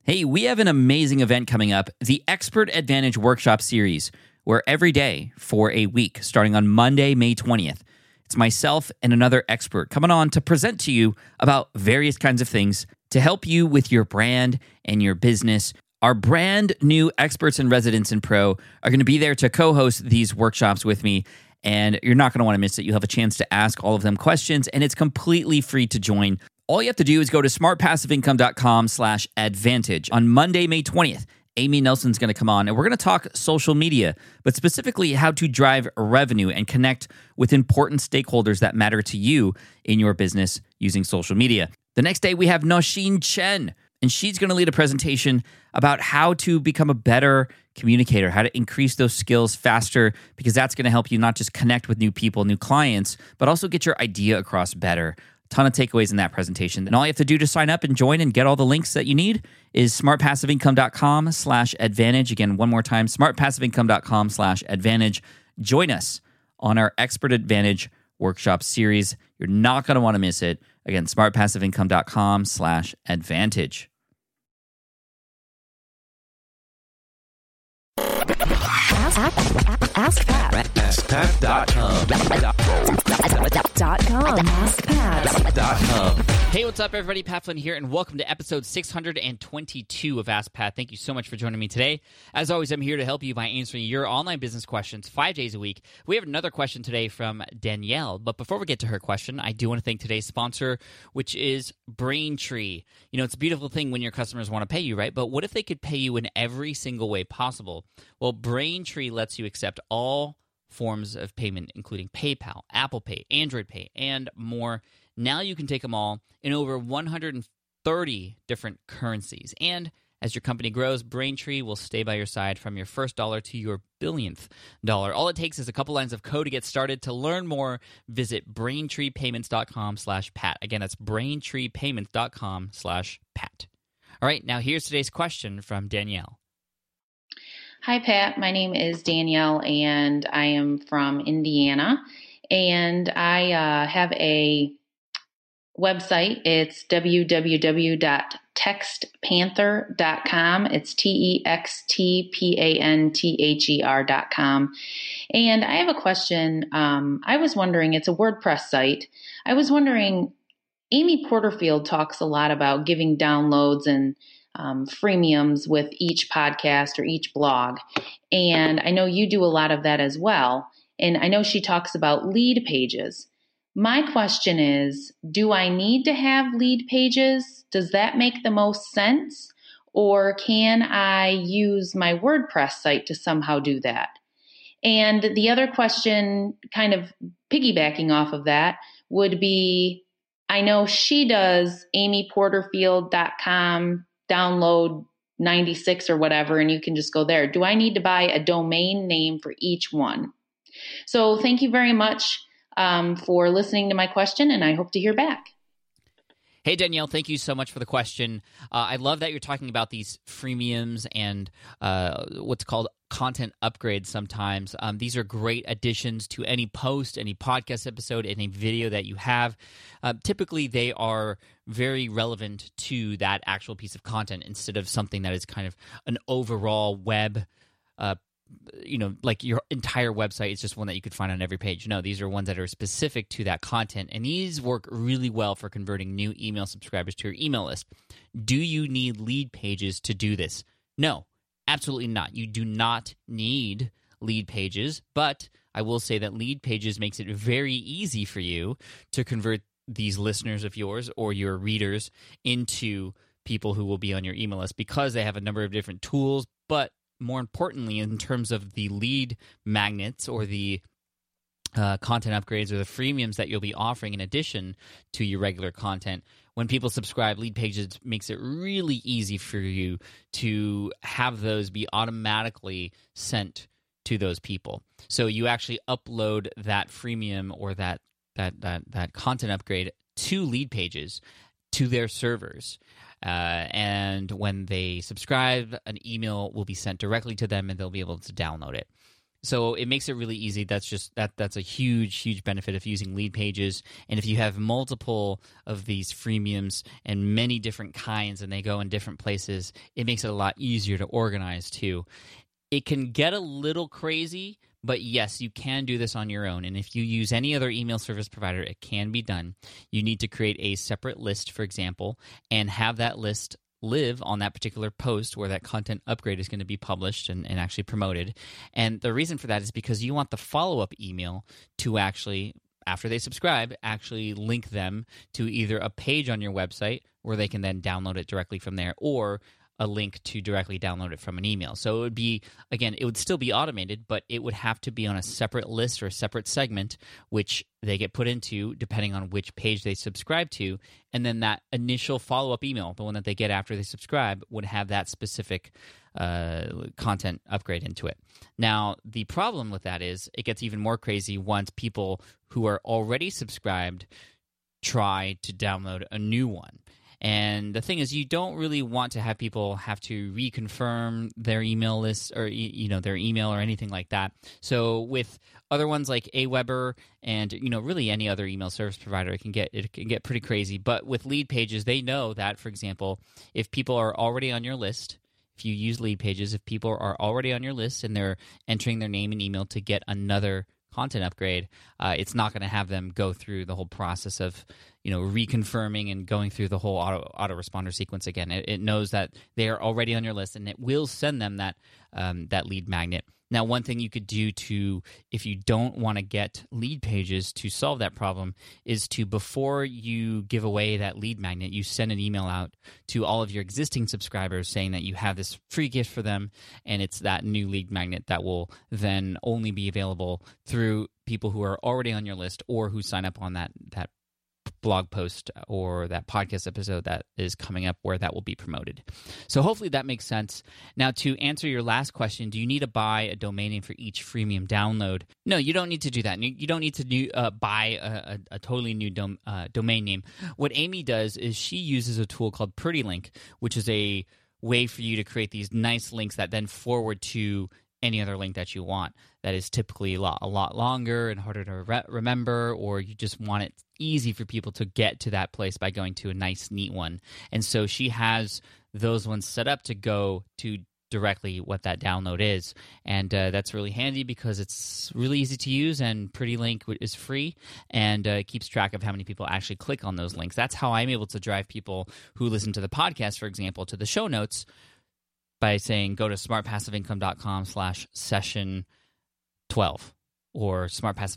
Hey, we have an amazing event coming up, the Expert Advantage Workshop Series, where every day for a week, starting on Monday, May 20th, it's myself and another expert coming on to present to you about various kinds of things to help you with your brand and your business. Our brand new experts and residents in Pro are going to be there to co-host these workshops with me, and you're not going to want to miss it. You'll have a chance to ask all of them questions, and it's completely free to join. All you have to do is go to smartpassiveincome.com/advantage. On Monday, May 20th, Amy Nelson's going to come on, and we're going to talk social media, but specifically how to drive revenue and connect with important stakeholders that matter to you in your business using social media. The next day, we have Nosheen Chen, and she's going to lead a presentation about how to become a better communicator, how to increase those skills faster, because that's going to help you not just connect with new people, new clients, but also get your idea across better. Ton of takeaways in that presentation. And all you have to do to sign up and join and get all the links that you need is smartpassiveincome.com/advantage. Again, one more time, smartpassiveincome.com/advantage. Join us on our Expert Advantage Workshop Series. You're not going to want to miss it. Again, smartpassiveincome.com/advantage. Ask Pat. AskPat.com. AskPat.com. Hey, what's up, everybody? Pat Flynn here, and welcome to episode 622 of Ask Pat. Thank you so much for joining me today. As always, I'm here to help you by answering your online business questions 5 days a week. We have another question today from Danielle, but before we get to her question, I do want to thank today's sponsor, which is Braintree. You know, it's a beautiful thing when your customers want to pay you, right? But what if they could pay you in every single way possible? Well, Braintree lets you accept all forms of payment, including PayPal, Apple Pay, Android Pay, and more. Now you can take them all in over 130 different currencies. And as your company grows, Braintree will stay by your side from your first dollar to your billionth dollar. All it takes is a couple lines of code to get started. To learn more, visit BraintreePayments.com/Pat. Again, that's BraintreePayments.com/Pat. All right, now here's today's question from Danielle. Hi, Pat. My name is Danielle, and I am from Indiana. And I have a website. It's www.textpanther.com. It's TEXTPANTHER.com. And I have a question. I was wondering, it's a WordPress site. I was wondering, Amy Porterfield talks a lot about giving downloads and freemiums with each podcast or each blog. And I know you do a lot of that as well. And I know she talks about lead pages. My question is, do I need to have lead pages? Does that make the most sense? Or can I use my WordPress site to somehow do that? And the other question, kind of piggybacking off of that, would be, I know she does amyporterfield.com download 96 or whatever, and you can just go there. Do I need to buy a domain name for each one? So thank you very much for listening to my question, and I hope to hear back. Hey, Danielle, thank you so much for the question. I love that you're talking about these freemiums and what's called content upgrades sometimes. These are great additions to any post, any podcast episode, any video that you have. Typically, they are very relevant to that actual piece of content instead of something that is kind of an overall web like your entire website is just one that you could find on every page. No, these are ones that are specific to that content, and these work really well for converting new email subscribers to your email list. Do you need lead pages to do this? No, absolutely not. You do not need lead pages, but I will say that lead pages makes it very easy for you to convert these listeners of yours or your readers into people who will be on your email list because they have a number of different tools, but more importantly, in terms of the lead magnets or the content upgrades or the freemiums that you'll be offering in addition to your regular content, when people subscribe, lead pages makes it really easy for you to have those be automatically sent to those people. So you actually upload that freemium or that content upgrade to lead pages to their servers. And when they subscribe, an email will be sent directly to them and they'll be able to download it. So it makes it really easy. That's a huge benefit of using Lead Pages. And if you have multiple of these freemiums and many different kinds and they go in different places, it makes it a lot easier to organize too. It can get a little crazy, but yes, you can do this on your own. And if you use any other email service provider, it can be done. You need to create a separate list, for example, and have that list live on that particular post where that content upgrade is going to be published and actually promoted. And the reason for that is because you want the follow-up email to actually, after they subscribe, actually link them to either a page on your website where they can then download it directly from there, or a link to directly download it from an email. So it would be, again, it would still be automated, but it would have to be on a separate list or a separate segment, which they get put into depending on which page they subscribe to. And then that initial follow-up email, the one that they get after they subscribe, would have that specific content upgrade into it. Now, the problem with that is it gets even more crazy once people who are already subscribed try to download a new one. And the thing is, you don't really want to have people have to reconfirm their email list or their email or anything like that. So with other ones like Aweber and really any other email service provider, it can get pretty crazy. But with Lead Pages, they know that, for example, if people are already on your list, if you use Lead Pages, if people are already on your list and they're entering their name and email to get another content upgrade, it's not going to have them go through the whole process of reconfirming and going through the whole autoresponder sequence again. It knows that they are already on your list, and it will send them that lead magnet. Now, one thing you could do if you don't want to get Lead Pages to solve that problem, is to, before you give away that lead magnet, you send an email out to all of your existing subscribers saying that you have this free gift for them, and it's that new lead magnet that will then only be available through people who are already on your list or who sign up on that blog post or that podcast episode that is coming up where that will be promoted. So hopefully that makes sense. Now, to answer your last question, do you need to buy a domain name for each freemium download? No, you don't need to do that. You don't need to buy a totally new domain name. What Amy does is she uses a tool called PrettyLink, which is a way for you to create these nice links that then forward to any other link that you want. That is typically a lot longer and harder to remember, or you just want it easy for people to get to that place by going to a nice, neat one. And so she has those ones set up to go to directly what that download is. And that's really handy because it's really easy to use, and PrettyLink is free and keeps track of how many people actually click on those links. That's how I'm able to drive people who listen to the podcast, for example, to the show notes by saying go to smartpassiveincome.com/session12 or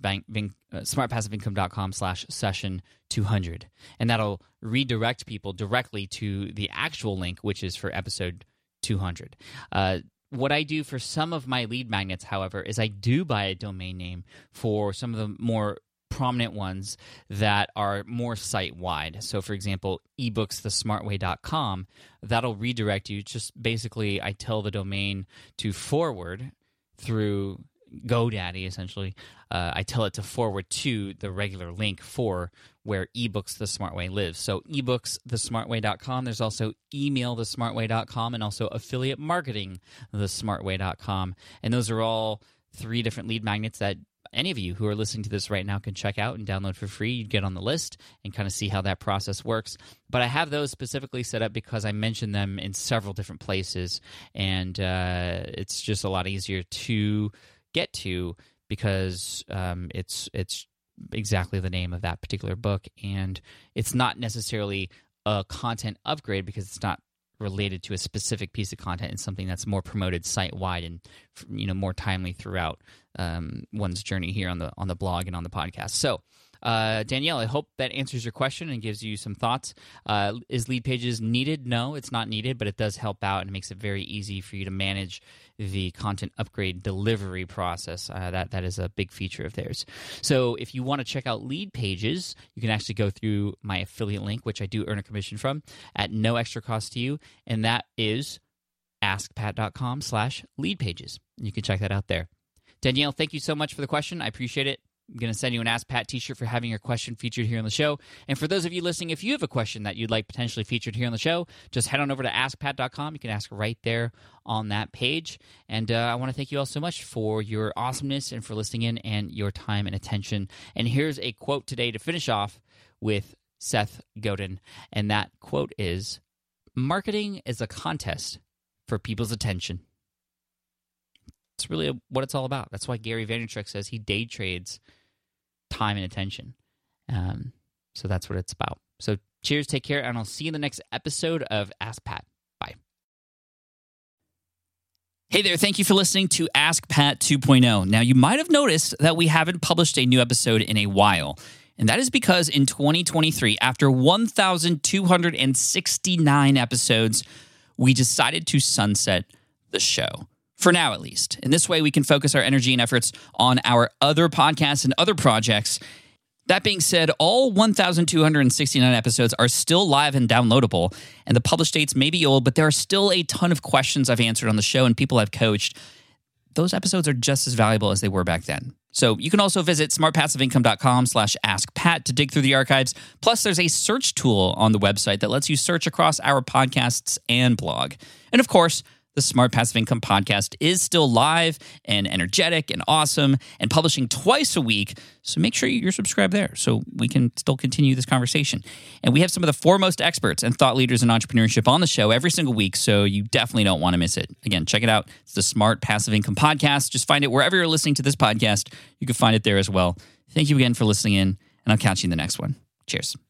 smartpassiveincome.com/session200. And that'll redirect people directly to the actual link, which is for episode 200. What I do for some of my lead magnets, however, is I do buy a domain name for some of the more prominent ones that are more site-wide. So, for example, ebooksthesmartway.com, that'll redirect you. Just basically, I tell the domain to forward through GoDaddy, essentially. I tell it to forward to the regular link for where eBooks the Smart Way lives. So ebooksthesmartway.com. There's also emailthesmartway.com and also affiliate marketing thesmartway.com. And those are all 3 different lead magnets that any of you who are listening to this right now can check out and download for free. You get on the list and kind of see how that process works. But I have those specifically set up because I mentioned them in several different places, and it's just a lot easier to get to because it's exactly the name of that particular book, and it's not necessarily a content upgrade because it's not related to a specific piece of content. It's something that's more promoted site-wide and more timely throughout one's journey here on the blog and on the podcast. So Danielle, I hope that answers your question and gives you some thoughts. Is Lead Pages needed? No, it's not needed, but it does help out and makes it very easy for you to manage the content upgrade delivery process. That is a big feature of theirs. So if you want to check out Lead Pages, you can actually go through my affiliate link, which I do earn a commission from, at no extra cost to you, and that is askpat.com/leadpages. You can check that out there. Danielle, thank you so much for the question. I appreciate it. I'm going to send you an Ask Pat t-shirt for having your question featured here on the show. And for those of you listening, if you have a question that you'd like potentially featured here on the show, just head on over to askpat.com. You can ask right there on that page. And I want to thank you all so much for your awesomeness and for listening in and your time and attention. And here's a quote today to finish off with Seth Godin. And that quote is, "Marketing is a contest for people's attention." It's really what it's all about. That's why Gary Vaynerchuk says he day trades time and attention. So that's what it's about. So cheers, take care, and I'll see you in the next episode of Ask Pat. Bye. Hey there, thank you for listening to Ask Pat 2.0. Now, you might have noticed that we haven't published a new episode in a while. And that is because in 2023, after 1,269 episodes, we decided to sunset the show. For now, at least. In this way, we can focus our energy and efforts on our other podcasts and other projects. That being said, all 1,269 episodes are still live and downloadable, and the published dates may be old, but there are still a ton of questions I've answered on the show and people I've coached. Those episodes are just as valuable as they were back then. So you can also visit smartpassiveincome.com/askpat to dig through the archives. Plus, there's a search tool on the website that lets you search across our podcasts and blog. And of course, the Smart Passive Income podcast is still live and energetic and awesome and publishing twice a week. So make sure you're subscribed there so we can still continue this conversation. And we have some of the foremost experts and thought leaders in entrepreneurship on the show every single week, so you definitely don't want to miss it. Again, check it out. It's the Smart Passive Income podcast. Just find it wherever you're listening to this podcast. You can find it there as well. Thank you again for listening in, and I'll catch you in the next one. Cheers.